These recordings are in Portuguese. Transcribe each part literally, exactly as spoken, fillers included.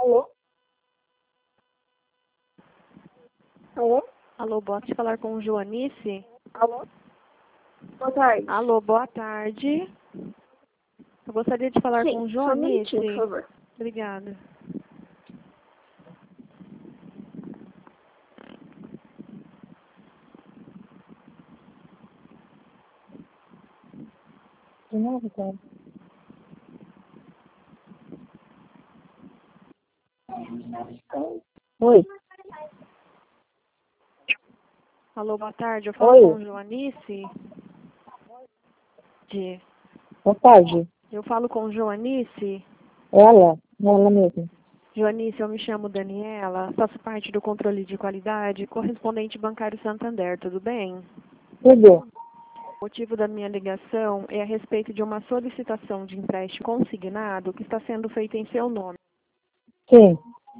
Alô? Alô? Alô, posso falar com Joanice? Alô? Boa tarde. Alô, boa tarde. Eu gostaria de falar Sim, com só um Joanice. minutinho, por favor. Obrigada. De novo, cara. Oi. Alô, boa tarde. Eu falo Oi. com Joanice? De... Boa tarde. Eu falo com Joanice? Ela? Ela mesmo. Joanice, eu me chamo Daniela, faço parte do controle de qualidade, correspondente bancário Santander, tudo bem? Tudo? O motivo da minha ligação é a respeito de uma solicitação de empréstimo consignado que está sendo feita em seu nome, Sim.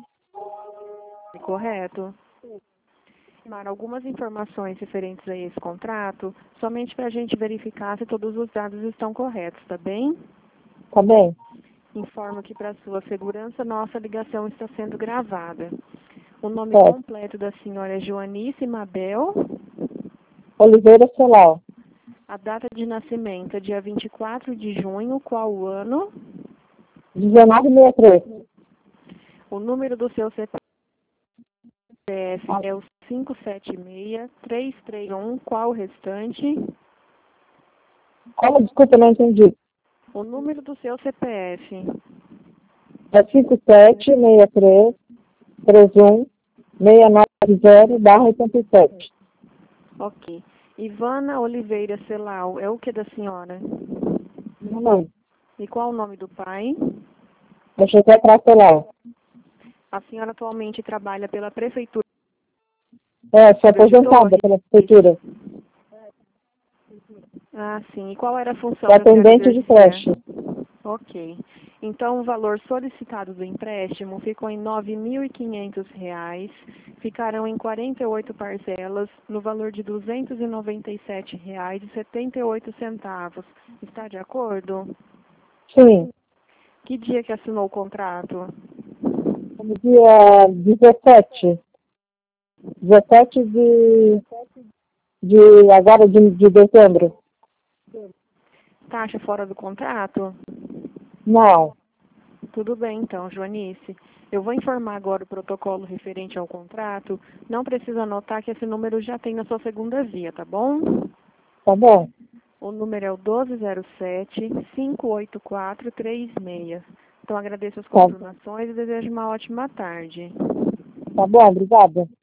correto? Mar, algumas informações referentes a esse contrato, somente para a gente verificar se todos os dados estão corretos, tá bem? Tá bem. Informo que para sua segurança, nossa ligação está sendo gravada. O nome Certo. completo da senhora é Joanice Mabel. Oliveira Celal. A data de nascimento é dia vinte e quatro de junho, qual o ano? dezenove sessenta e três. O número do seu C P F é o cinco sete seis, três três um, qual o restante? Como? Desculpa, não entendi. O número do seu C P F. É cinco sete seis três três um seis nove zero barra oitenta e sete. Ok. Ivana Oliveira Celal, é o que da senhora? Não. E qual o nome do pai? É José Pra Celal. A senhora atualmente trabalha pela prefeitura É, sou de aposentada Torres? pela prefeitura. Ah, sim. E qual era a função Sou que a senhora atendente de exercia? creche. Ok. Então, o valor solicitado do empréstimo ficou em nove mil e quinhentos reais. Ficarão em quarenta e oito parcelas, no valor de duzentos e noventa e sete reais e setenta e oito centavos. Está de acordo? Sim. Que dia que assinou o contrato? No dia dezessete. dezessete de, de agora de, de dezembro. Taxa fora do contrato? Não. Tudo bem, então, Joanice. Eu vou informar agora o protocolo referente ao contrato. Não precisa anotar que esse número já tem na sua segunda via, tá bom? Tá bom. O número é o doze zero sete, cinco oito quatro três seis. Então, agradeço as Tá. confirmações e desejo uma ótima tarde. Tá bom, obrigada.